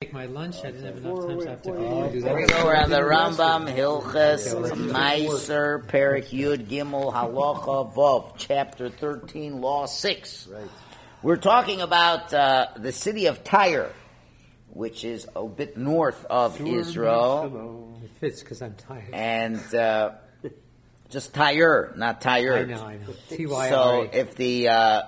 take my lunch. I didn't have enough time, so I have to do Here we that. go. We're on the Rambam, Hilches, Meiser, Perek Yud, Gimel, Halacha, Vov, Chapter 13, Law 6. Right. We're talking about the city of Tyre, which is a bit north of Israel. It fits because I'm tired. And just Tyre, not Tyre. I know. T-Y-R-E. So if the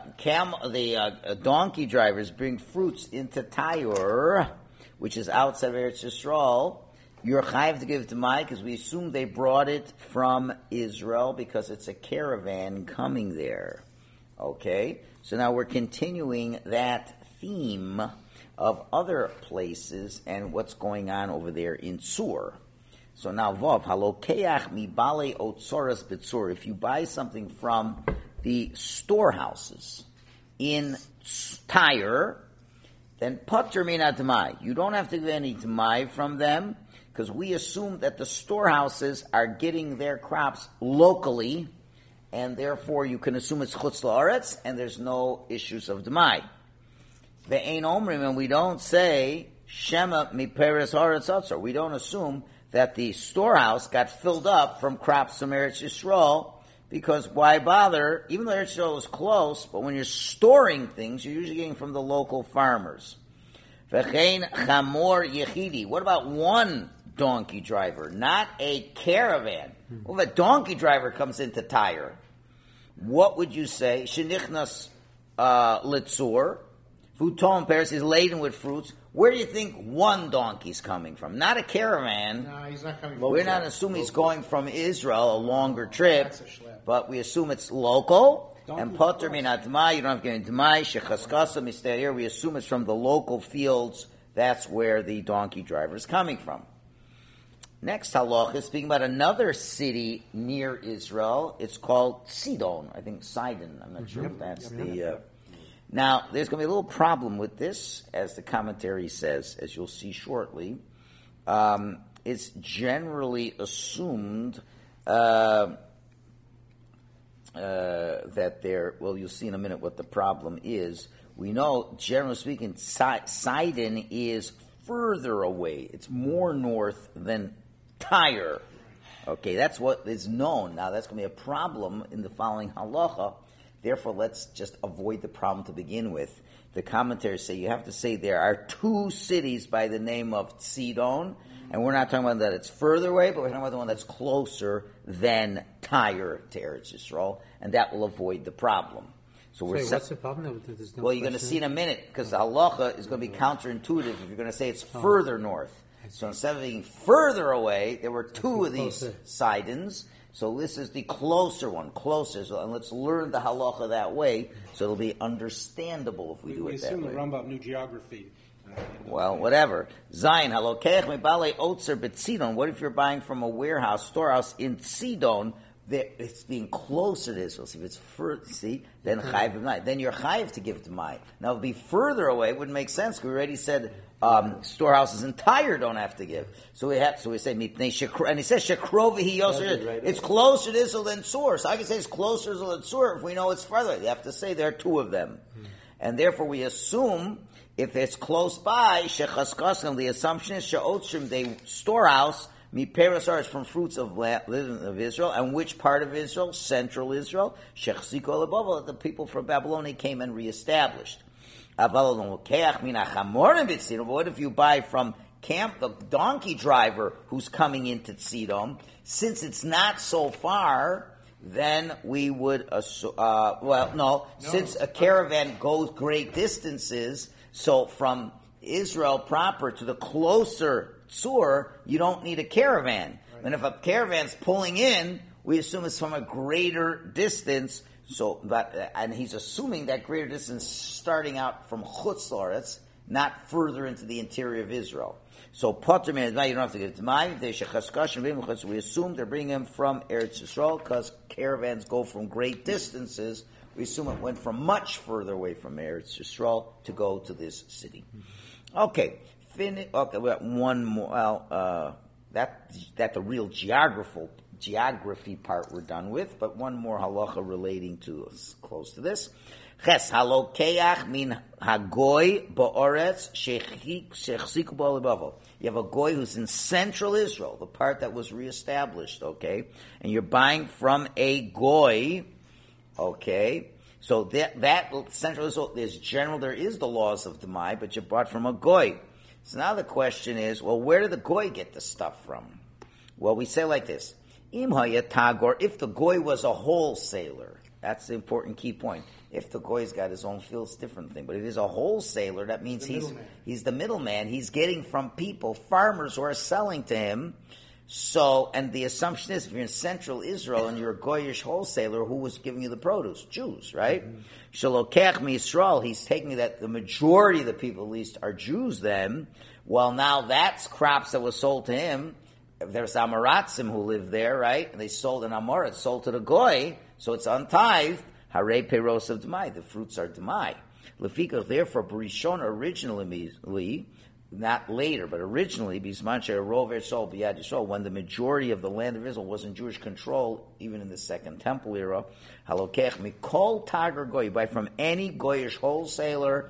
donkey drivers bring fruits into Tyre, which is outside of Eretz Yisrael, you're chayav to give it to Mai because we assume they brought it from Israel because it's a caravan coming there. Okay? So now we're continuing that theme of other places and what's going on over there in Sur. So now, Vav, halokeach mi bale otzoras b'tzur. If you buy something from the storehouses in Tyre, then patur min admai. You don't have to give any admai from them because we assume that the storehouses are getting their crops locally, and therefore you can assume it's chutz la'aretz, and there's no issues of admai. Ve'ein omrim, and we don't say shema mi peres haaretz atzor. We don't assume that the storehouse got filled up from crops from Eretz Yisrael, because why bother? Even though Eretz Yisrael is close, but when you're storing things, you're usually getting from the local farmers. V'chein chamor yechidi. What about one donkey driver, not a caravan? Well, if a donkey driver comes into Tyre, what would you say? Shenichnas litzur. Futon Paris is laden with fruits. Where do you think one donkey's coming from? Not a caravan. No, he's not coming. We're not assuming he's going from Israel, a longer trip, but we assume it's local. And potter min atmai, you don't have to get into mai. Shechaskasa mister. We assume it's from the local fields. That's where the donkey driver is coming from. Next halach is speaking about another city near Israel. It's called Sidon. I think Sidon. I'm not sure if that's the. Now, there's going to be a little problem with this, as the commentary says, as you'll see shortly. It's generally assumed that you'll see in a minute what the problem is. We know, generally speaking, Sidon is further away. It's more north than Tyre. Okay, that's what is known. Now, that's going to be a problem in the following halacha. Therefore, let's just avoid the problem to begin with. The commentators say you have to say there are two cities by the name of Sidon, and we're not talking about that it's further away, but we're talking about the one that's closer than Tyre to Eretz Yisrael, and that will avoid the problem. So what's the problem? There's no well, you're going to see in a minute, because the halacha is going to be counterintuitive if you're going to say it's further north. So instead of being further away, there were two of these Sidons. So this is the closer one, closer. So, and let's learn the halacha that way, so it'll be understandable if we do it that way. We assume the Rambam knew geography. Well, whatever. Zayin, halokeach mebale otzer betzidon. What if you're buying from a warehouse, storehouse in Sidon? It's being closer to Israel. See, if it's further, then chayiv b'mai. Then you're chayiv to give to mai. Now, if it'd be further away, it wouldn't make sense. We already said storehouses in Tyre don't have to give. So we say mipnei shekro, and he says shekrovi yoser. It's closer to Israel than Sur. So I can say it's closer to Israel than Sur if we know it's farther. You have to say there are two of them, and therefore we assume if it's close by shechaskasam. The assumption is sheotzrim, the storehouse. Miperasar is from fruits of Israel, and which part of Israel? Central Israel. Shechziko lebavol, that the people from Babylonia came and reestablished. But what if you buy from the donkey driver who's coming into Tzidom? Since it's not so far, then we would since a caravan goes great distances, so from Israel proper to the closer Tzur, you don't need a caravan. Right. And if a caravan's pulling in, we assume it's from a greater distance. So, and he's assuming that greater distance starting out from Chutz La'aretz, not further into the interior of Israel. So, Potter min admai, you don't have to get it to mine. We assume they're bringing him from Eretz Yisrael because caravans go from great distances. We assume it went from much further away from Eretz Yisrael to go to this city. Okay. Okay, we got one more. Well, that the real geography part we're done with, but one more halacha relating to close to this. Ches halokeach min hagoy ba'oretz shechziku bo lebavel. You have a goy who's in central Israel, the part that was reestablished, okay? And you're buying from a goy, okay? So that central Israel, there is the laws of Demai, but you bought from a goy. So now the question is, well, where did the goy get the stuff from? Well, we say like this. Im hayatagor, if the goy was a wholesaler, that's the important key point. If the goy's got his own field, it's a different thing. But if he's a wholesaler, that means he's the middleman. He's getting from people, farmers who are selling to him. So, and the assumption is, if you're in central Israel and you're a goyish wholesaler, who was giving you the produce? Jews, right? Shalokech Yisrael, he's taking that the majority of the people, at least, are Jews then. Well, now that's crops that was sold to him. There's Amoratzim who live there, right? And they sold an Amor, it's sold to the goy, so it's untithed. Hare Peros of Demai, the fruits are Demai. Lefika, therefore, Barishon originally, not later, but originally, when the majority of the land of Israel was in Jewish control, even in the Second Temple era, halokech mikol tager goy, you buy from any goyish wholesaler,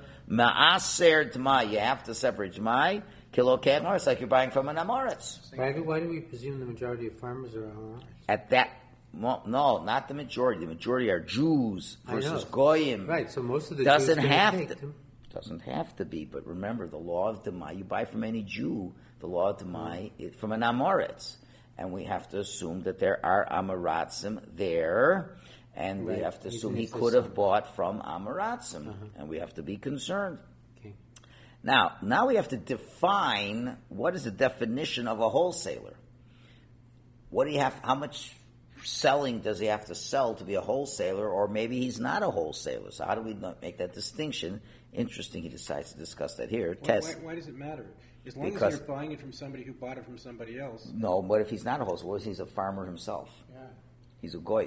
ma'aser Demai, you have to separate Demai, kilokech, it's like you're buying from an Amoritz. Why do we presume the majority of farmers are Amorites? At that, well, no, not the majority. The majority are Jews versus Goyim. Right, so most of the doesn't Jews doesn't have to be. But remember, the law of Demai, you buy from any Jew, the law of Demai is from an Amoritz. And we have to assume that there are Amoratzim there, and we have to assume he could have bought from Amoratzim, and we have to be concerned. Okay. Now we have to define what is the definition of a wholesaler. What do you have? How much selling does he have to sell to be a wholesaler, or maybe he's not a wholesaler? So how do we make that distinction? Interesting, he decides to discuss that here. Why does it matter? As long as you're buying it from somebody who bought it from somebody else. No, but if he's not a wholesaler, what if he's a farmer himself? Yeah. He's a goy.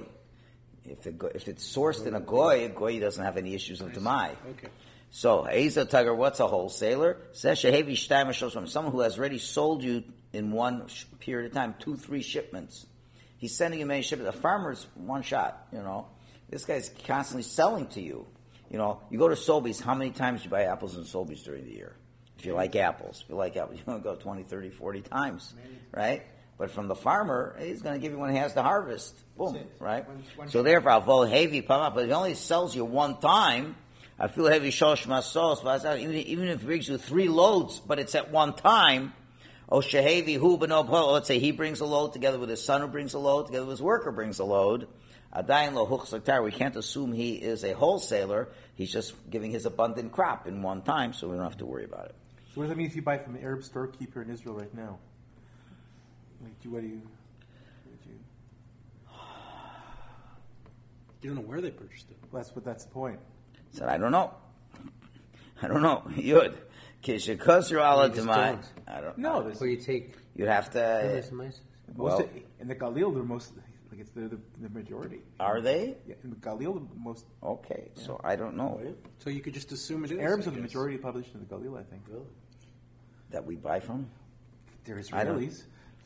If it's sourced in a goy doesn't have any issues of demai. Okay. So, Eiza Tugger, what's a wholesaler? Says Shehevi Shtaim Shloshim, someone who has already sold you in one period of time, 2-3 shipments. He's sending you many shipments. A farmer's one shot, This guy's constantly selling to you. You go to Sobeys, how many times do you buy apples in Sobeys during the year? If you like apples. If you like apples, you're going to go 20, 30, 40 times, right? But from the farmer, he's going to give you when he has the harvest. Boom, right? So therefore, I'll heavy but if he only sells you one time, I feel heavy shosh masos, even if he brings you 3 loads, but it's at one time, Shehevi hu b'no, let's say he brings a load together with his son who brings a load, together with his worker brings a load. Adayin lo huchsaktar, we can't assume he is a wholesaler. He's just giving his abundant crop in one time, so we don't have to worry about it. So what does that mean if you buy from an Arab storekeeper in Israel right now? What do you... You don't know where they purchased it. Well, that's the point. I said, I don't know. Yud. Kishikosru ala demai. I don't know. Where you take... You have to... In the Galil, they're most... Like it's the majority. Are they? Yeah, in the Galil, the most... Okay, so I don't know. So you could just assume it is. Arabs are the majority of the population of the Galil, I think. That we buy from? They're Israelis.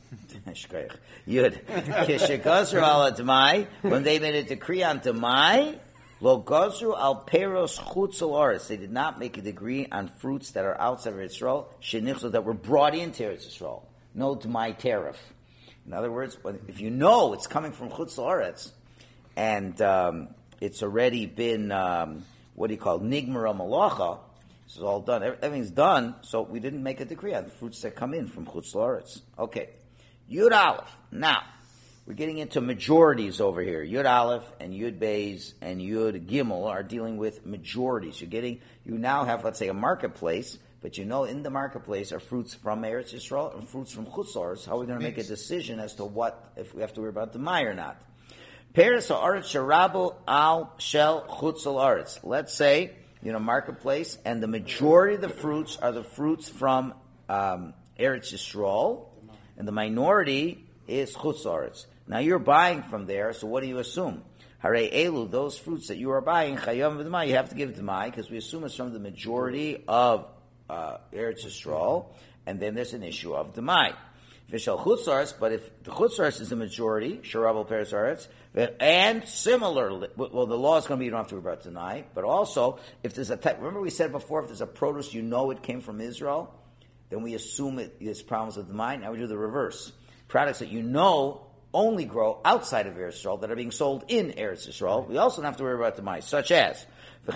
Yud. Kishikosru ala demai. When they made a decree on demai, lo gozru al peros chutz al oretz. They did not make a decree on fruits that are outside of Israel, shenichzu, that were brought into Israel. No demai tariff. In other words, if you know it's coming from chutz la'aretz, and it's already been nigmara malacha, this is all done. Everything's done, so we didn't make a decree on the fruits that come in from chutz la'aretz. Okay, Yud Aleph. Now we're getting into majorities over here. Yud Aleph and Yud Beis and Yud Gimel are dealing with majorities. You now have, let's say, a marketplace. But in the marketplace are fruits from Eretz Yisrael and fruits from Chutz La'aretz. How are we going to make a decision as to if we have to worry about the Demai or not? Peres ha'aretz sherabu al shel Chutz La'aretz. Let's say, marketplace, and the majority of the fruits are the fruits from Eretz Yisrael, and the minority is Chutz La'aretz. Now you're buying from there, so what do you assume? Hare elu, those fruits that you are buying, chayom v'demai, you have to give it Demai, because we assume it's from the majority of Eretz Yisrael, and then there's an issue of Demai. Vishal Chutzars, but if the Chutzars is the majority, Sharabal Peres Aretz, and similarly, well, the law is going to be you don't have to worry about tonight, but also, if there's a type, remember we said before, if there's a produce you know it came from Israel, then we assume there's problems with the mind. Now we do the reverse. Products that you know only grow outside of Eretz Yisrael that are being sold in Eretz Yisrael, we also don't have to worry about the mind, such as, the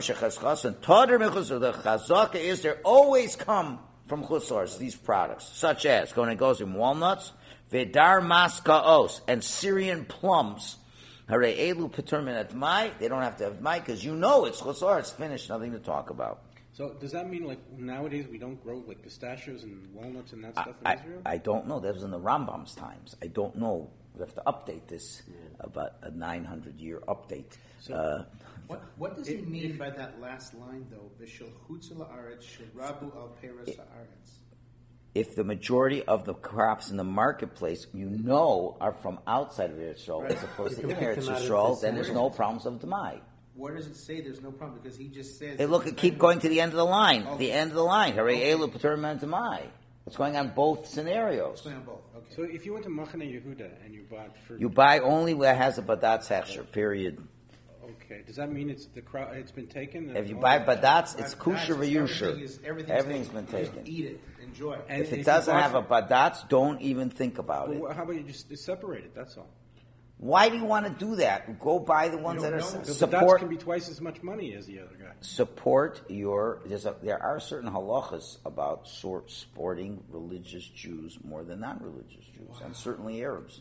chazaka is they always come from chutzars, these products, such as Gozen walnuts, Vedar maskaos, and Syrian plums. Hare elu petermin at mai. They don't have to have mai because you know it's chutzar. It's finished. Nothing to talk about. So does that mean like nowadays we don't grow like pistachios and walnuts and that stuff in Israel? I don't know. That was in the Rambam's times. I don't know. We have to update this about a 900-year update. So what does he mean by that last line though? V'shel chutz la'aretz sherabu al peres ha'aretz. If the majority of the crops in the marketplace you know are from outside of Eretz Yisrael as opposed to in Eretz Yisrael, then there's no problems of Demai. Where does it say there's no problem? Because he just says... Hey, look, keep going to the end of the line. Okay. The end of the line. Hare elu petermin Demai. It's going on both scenarios. It's going on both. Okay. So if you went to Machane Yehuda and you bought fruit... You buy only where it has a badatz hechsher, period. Okay. Does that mean it's been taken? If you buy badatz, it's kusher v'yusher. Everything's been taken. Just eat it. Enjoy. And if it doesn't have a badatz, don't even think about it. How about you just separate it? That's all. Why do you want to do that? Go buy the ones that are support. Badatz can be twice as much money as the other guy. Support your. There are certain halachas about supporting religious Jews more than non-religious Jews, and certainly Arabs.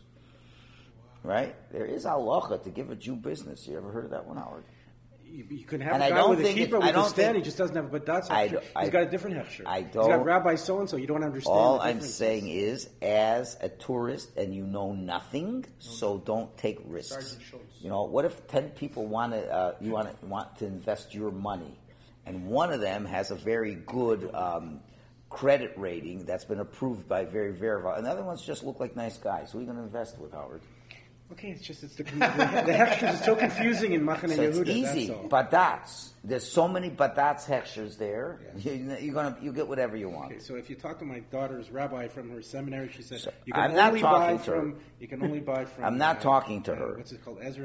Right? There is halacha to give a Jew business. You ever heard of that one, Howard? You can have a guy with a kippah with a stand, he just doesn't have a badatz hechsher. He's got a different hechsher. He's got rabbi so-and-so, you don't understand. All I'm saying is, as a tourist and you know nothing, so don't take risks. You know, what if 10 people want to invest your money, and one of them has a very good credit rating that's been approved by very verified, and the other ones just look like nice guys. Who are you going to invest with, Howard? Okay, it's the hechshers is so confusing in Machane Yehuda. It's easy. Badatz. There's so many badatz hechshers there. Yeah. You get whatever you want. Okay, so if you talk to my daughter's rabbi from her seminary, she said you can only buy from. I'm not talking to her. What's it called? Ezra.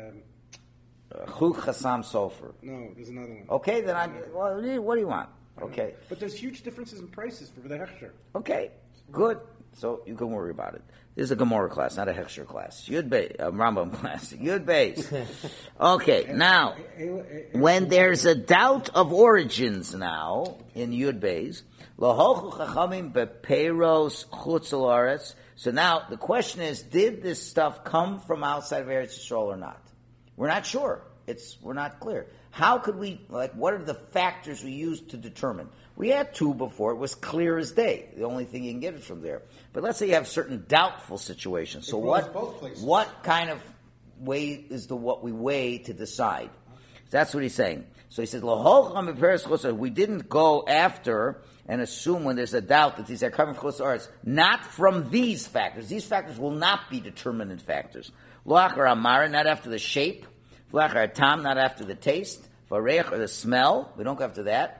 Chuk Chassam Sofer. No, there's another one. Okay, then what do you want? Okay. But there's huge differences in prices for the hechsher. Okay, good. So you can worry about it. This is a Gemara class, not a Hechsher class. Yud Beis, Rambam class. Yud Beis. Okay, now, when there's a doubt of origins now, in Yud Beis, Lahochu Chachamim Bepeiros Chutz La'aretz. So now, the question is, did this stuff come from outside of Eretz Yisrael or not? We're not sure. We're not clear. How could we, what are the factors we used to determine? We had two before. It was clear as day. The only thing you can get is from there. But let's say you have certain doubtful situations. So what kind of way is what we weigh to decide? That's what he's saying. So he says, we didn't go after and assume when there's a doubt that these are coming from Chutz not from these factors. These factors will not be determinant factors. Not after the shape. Not after the taste. Or the smell. We don't go after that.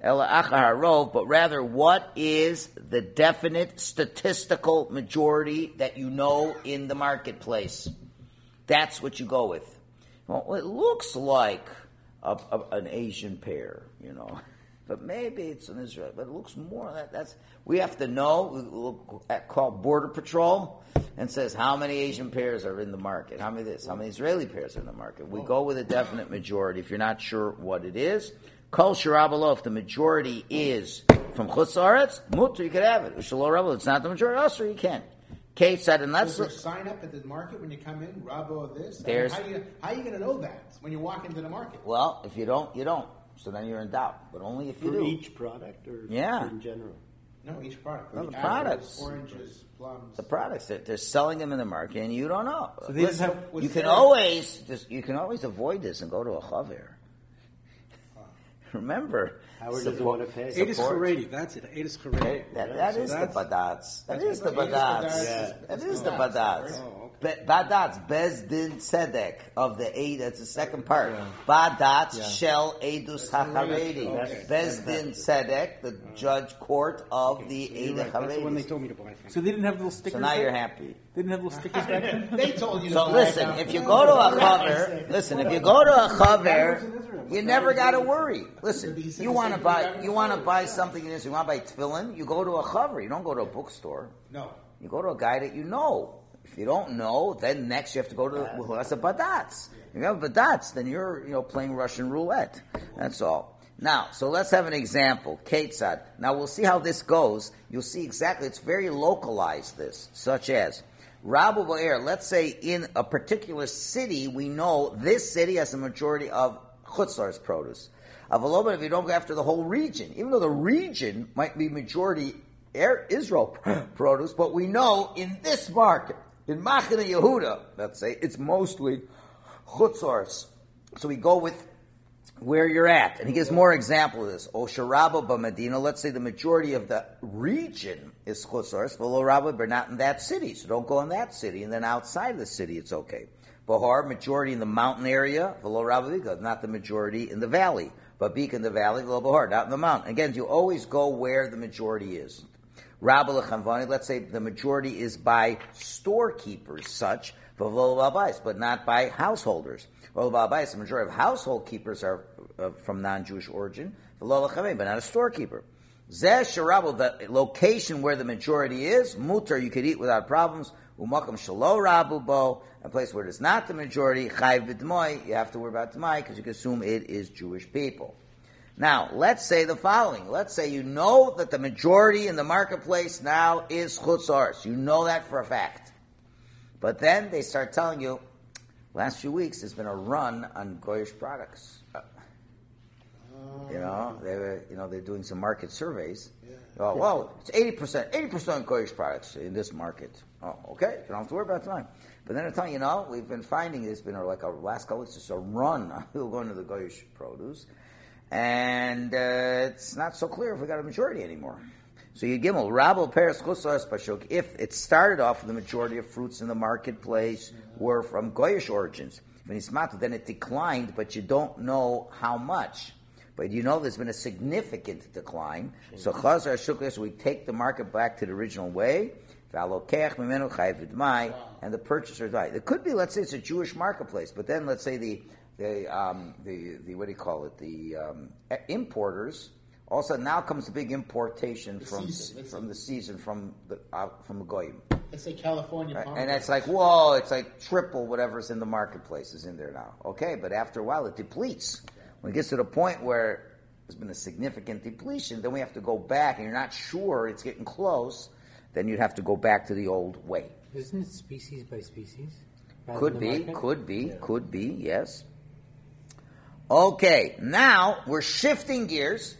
But rather, what is the definite statistical majority that you know in the marketplace? That's what you go with. Well, it looks like an Asian pear, but maybe it's an Israeli. But it looks more like that. We have to know. We'll call Border Patrol and says how many Asian pears are in the market. How many Israeli pears are in the market. We go with a definite majority. If you're not sure what it is. Kol Sharabalo, if the majority is from Chutz La'aretz, mutter, you could have it. Ushalo Rabalo, it's not the majority, also you can. Kate said, and that's... Is there a sign up at the market when you come in, Rabo this? How are you going to know that when you walk into the market? Well, if you don't, you don't. So then you're in doubt. But only if you do. For each product or in general? No, each product. No, the products. Oranges, plums. The products. They're selling them in the market and you don't know. So you can always avoid this and go to a chaver. Remember, Howard doesn't want to pay. Eight is Haredi. That's it. Eight is Haredi. That is the badatz. That is the badatz. That is the badatz. Oh, Badatz, Bezdin Tzedek of the eight, that's the second part. Badatz Shel Edus HaCharedi. Bezdin Tzedek, the judge court of the Eid HaCharedi. That's when they told me to buy things. So they didn't have little stickers. So now you're happy. They didn't have little stickers back then? They told you to So listen, if you go to a chaver, you never got to worry. Listen, you want to buy something in this, you want to buy tefillin, you go to a chaver. You don't go to a bookstore. No. You go to a guy that you know. If you don't know, then next you have to go to who has a badatz. If you have badatz, then you're playing Russian roulette. That's all. Now, so let's have an example. Ketzad. Now we'll see how this goes. You'll see exactly. It's very localized. This, such as Rabu Ba'er. Let's say in a particular city, we know this city has a majority of chutzlar's produce. Of a little bit, if you don't go after the whole region, even though the region might be majority Israel produce, but we know in this market, in Machane Yehuda, let's say, it's mostly chutzars. So we go with where you're at. And he gives more example of this. O Sharaba B'Medina, let's say the majority of the region is chutzars, V'lo Rabba, but not in that city. So don't go in that city. And then outside of the city, it's okay. Bahar, majority in the mountain area, V'lo Rabba Bika, not the majority in the valley. But Bika in the valley, V'lo Bahar, not in the mountain. Again, you always go where the majority is. Rabba L'Chanvani, let's say the majority is by storekeepers, such, but not by householders. The majority of household keepers are from non-Jewish origin, but not a storekeeper. The location where the majority is, mutar, you could eat without problems. Umakam shalo rabu bo, a place where it's not the majority, chayv v'dmoi, you have to worry about dmai because you can assume it is Jewish people. Now, let's say the following. Let's say you know that the majority in the marketplace now is chutzars. You know that for a fact. But then they start telling you, last few weeks there's been a run on Goyish products. They're doing some market surveys. Oh, well, it's 80% Goyish products in this market. Oh, okay, you don't have to worry about the time. But then they're telling you, we've been finding there's been like a last couple weeks, just a run on going to the Goyish produce. And it's not so clear if we got a majority anymore. So you gimel rabel peres chutzars pashuk. If it started off with the majority of fruits in the marketplace were from Goyish origins, then it declined, but you don't know how much. But you know there's been a significant decline. So chazar shuklas, we take the market back to the original way. And the purchaser died. It could be, let's say, it's a Jewish marketplace, but then let's say the what do you call it? The importers. Also, now comes the big importation from the season from the goyim. Let's say California, right? And it's like, whoa! It's like triple whatever's in the marketplace is in there now. Okay, but after a while it depletes. When it gets to the point where there's been a significant depletion, then we have to go back, and you're not sure it's getting close. Then you'd have to go back to the old way. Isn't it species by species? Could be, yes. Okay, now we're shifting gears.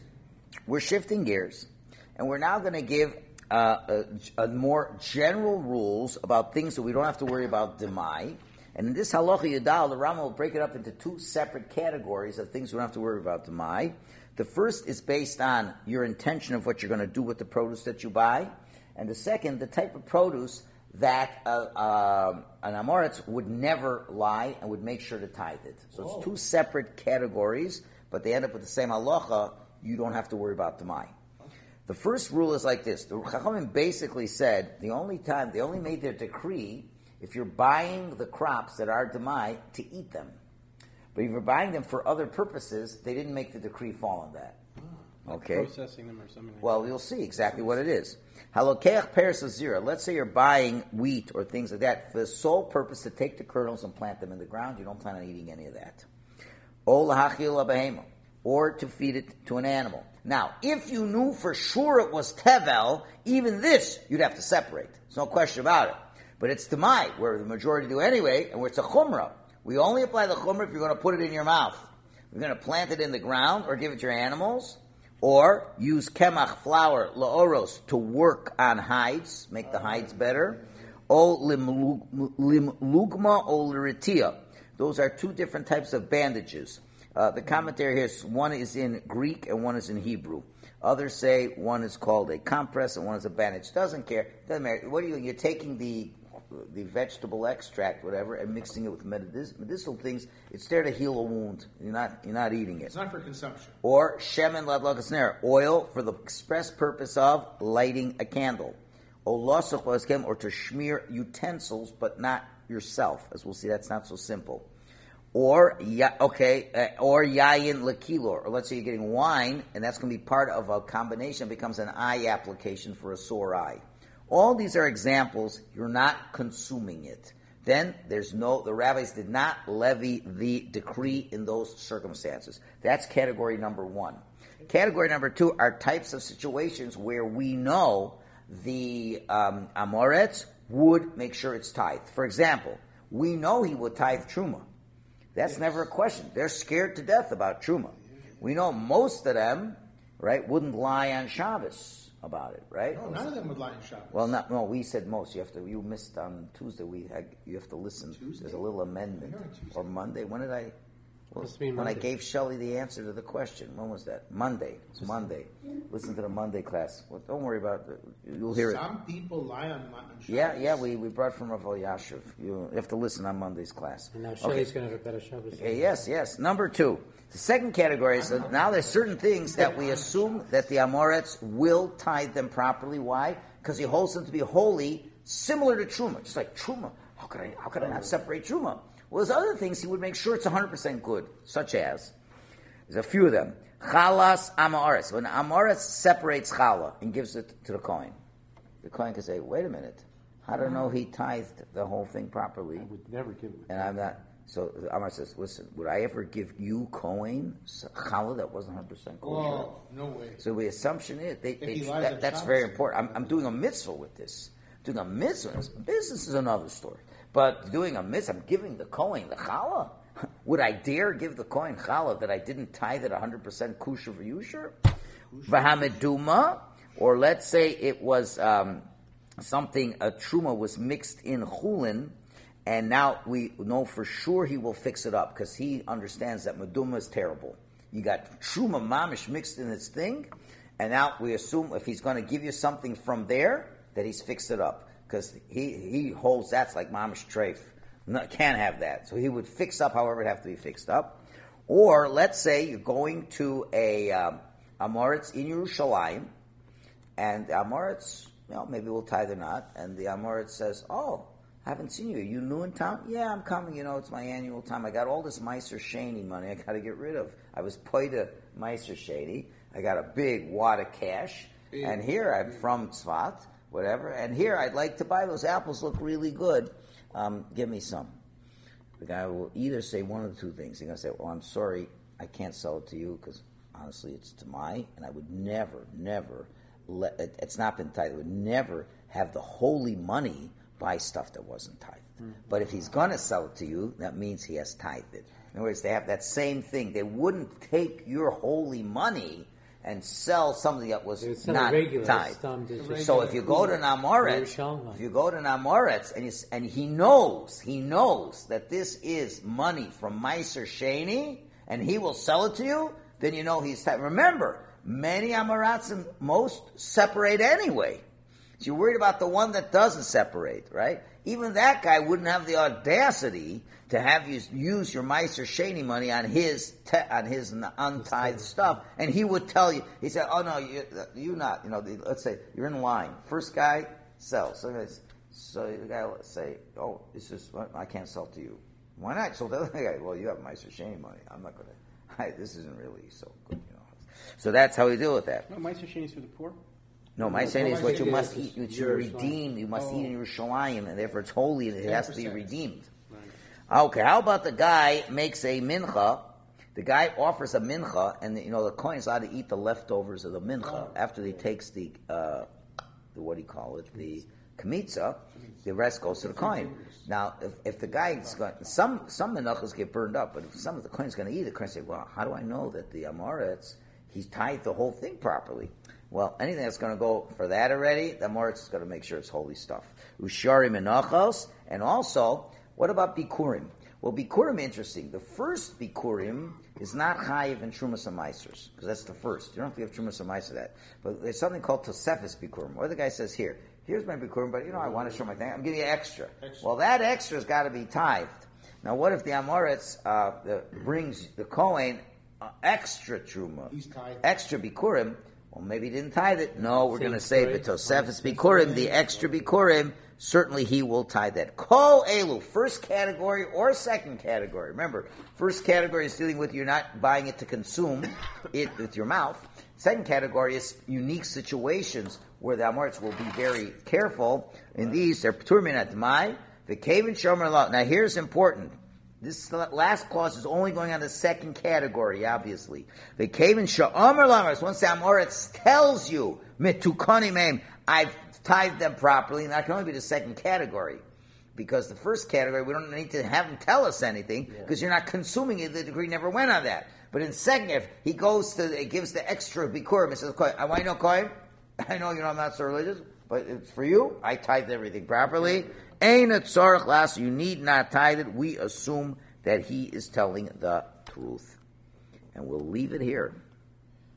And we're now going to give a more general rules about things that we don't have to worry about demai. And in this halacha yadal, the Rambam will break it up into two separate categories of things we don't have to worry about demai. The first is based on your intention of what you're going to do with the produce that you buy. And the second, the type of produce that an Amoritz would never lie and would make sure to tithe it. So it's two separate categories, but they end up with the same halacha. You don't have to worry about demai. The first rule is like this. The Chachamim basically said they only made their decree if you're buying the crops that are demai to eat them. But if you're buying them for other purposes, they didn't make the decree fall on that. Okay. Processing them or something like well, you'll see exactly what it is. Halokeach peres azira. Let's say you're buying wheat or things like that for the sole purpose to take the kernels and plant them in the ground. You don't plan on eating any of that. O lahachil abahema, or to feed it to an animal. Now, if you knew for sure it was tevel, even this you'd have to separate. There's no question about it. But it's demai, where the majority do anyway, and where it's a chumrah. We only apply the chumrah if you're going to put it in your mouth. You're going to plant it in the ground or give it to your animals. Or use kemach flour, laoros, to work on hides, make the hides better. O limlugma o liritia. Those are two different types of bandages. The commentary here is one is in Greek and one is in Hebrew. Others say one is called a compress and one is a bandage. Doesn't care. Doesn't matter. What are you? You're taking the the vegetable extract, whatever, and mixing it with medicinal things, it's there to heal a wound. You're not eating it. It's not for consumption. Or shemen ladlakasner, oil for the express purpose of lighting a candle. Or to smear utensils, but not yourself. As we'll see, that's not so simple. Or yayin lekilor, or let's say you're getting wine, and that's going to be part of a combination. It becomes an eye application for a sore eye. All these are examples. You're not consuming it. Then the rabbis did not levy the decree in those circumstances. That's category number one. Category number two are types of situations where we know the amoretz would make sure it's tithed. For example, we know he would tithe truma. That's never a question. They're scared to death about truma. We know most of them, right, wouldn't lie on Shabbos about it, right? No, none of them would lie on Shabbos. Well, no, we said most. You missed on Tuesday. You have to listen. Tuesday? There's a little amendment. Or Monday. When did I? When I gave Shelley the answer to the question. When was that? Monday. It's Monday. Listen to the Monday class. Well, don't worry about it. You'll hear it. Some people lie on Shabbos. Yeah, we brought from Rav Yashiv. You have to listen on Monday's class. And now Shelley's going to have a better Shabbos. Okay, yes. Number two. The second category is that now there's certain things that we assume that the Amoretz will tithe them properly. Why? Because he holds them to be holy, similar to Truma. Just like Truma. How could I not separate Truma? Well, there's other things he would make sure it's 100% good, such as, there's a few of them. Chalas Amoretz. When Amoretz separates challah and gives it to the Kohen, the Kohen can say, wait a minute, how do I know he tithed the whole thing properly? I would never give it. And I'm not. So the Amoretz says, listen, would I ever give you Kohen challah that wasn't 100% kosher? Oh, no way. So the assumption is, that's very important. I'm doing a mitzvah with this. Doing a mitzvah, business is another story. But doing a mitzvah, I'm giving the Kohen the challah. Would I dare give the Kohen challah that I didn't tithe it 100% kusher for yusher? V'hameduma, or let's say it was something, a truma was mixed in chulin, and now we know for sure he will fix it up because he understands that meduma is terrible. You got truma mamish mixed in this thing, and now we assume if he's going to give you something from there, that he's fixed it up. Because he holds that's like mamish treif. No, can't have that. So he would fix up however it have to be fixed up. Or let's say you're going to a Amoretz in Yerushalayim, and the Amoretz, maybe we'll tithe or not, and the Amoretz says, oh, I haven't seen you. Are you new in town? Yeah, I'm coming. It's my annual time. I got all this Meiser Sheni money I got to get rid of. I was paid a Meiser Sheni. I got a big wad of cash. And here I'm from Tzvat. Whatever, and here I'd like to buy those apples. Look really good. Give me some. The guy will either say one of the two things. He's going to say, "Well, I'm sorry, I can't sell it to you because honestly, it's to my, and I would never let it, it's not been tithed. I would never have the holy money buy stuff that wasn't tithed. But if he's going to sell it to you, that means he has tithed it. In other words, they have that same thing. They wouldn't take your holy money and sell something that was not tithed. So if you go to an Amoretz, and he knows that this is money from Meiser Sheni, and he will sell it to you, then you know he's tithed. Remember, many Amoratzim, most separate anyway. So you're worried about the one that doesn't separate, right? Even that guy wouldn't have the audacity to have you use your Meiser Sheni money on his untithed stuff, and he would tell you. He said, "Oh no, you not. Let's say you're in line. First guy sells. So the guy will say, "Oh, it's just I can't sell to you. Why not?" So the other guy, "Well, you have Meiser Sheni money. I'm not going to. This isn't really so good, So that's how we deal with that. No, Meiser Sheni is for the poor. No, my saying is what you must eat, which you redeem. You must eat in Yerushalayim, and therefore it's holy, and it has to be redeemed. Right. Okay, how about the guy makes a mincha? The guy offers a mincha, and the Kohen's allowed to eat the leftovers of the mincha after he takes the what do you call it, the kmitza. The rest goes to the Kohen. Now, if the guy's going, some minachas get burned up, but if some of the Kohen's going to eat, the Kohen say, well, how do I know that the Amoretz he's tithed the whole thing properly? Well, anything that's going to go for that already, the Amoretz is going to make sure it's holy stuff. Ushari menachos, and also, what about bikurim? Well, Bikurim, interesting. The first Bikurim is not Chayiv and Trumas and Meisers, because that's the first. You don't have to give Trumas and Meiser that. But there's something called Tosefes Bikurim, where the guy says, here's my Bikurim, but I want to show my thing. I'm giving you extra. Well, that extra's got to be tithed. Now, what if the Amoritz brings the Kohen extra Truma, extra Bikurim? Well, maybe he didn't tithe it. No, we're going to say Tosefes Bikurim, the extra Bikurim, certainly he will tithe that. Kol Elu, first category or second category. Remember, first category is dealing with you're not buying it to consume it with your mouth. Second category is unique situations where the Amoritz will be very careful. In these, they're P'tur min Admai, V'kevin Shomer Lo. Now here's important. This last clause is only going on the second category, obviously. V'kevin Shomer Lo. Once the Amoritz tells you, Mitukonim Eim, I've tithe them properly, and that can only be the second category. Because the first category, we don't need to have him tell us anything, because you're not consuming it, the decree never went on that. But in second, if he gives the extra Bikurim, he says, I want to know, Kohen, I know I'm not so religious, but it's for you, I tithe everything properly. Ein a tzarech las, you need not tithe it, we assume that he is telling the truth. And we'll leave it here.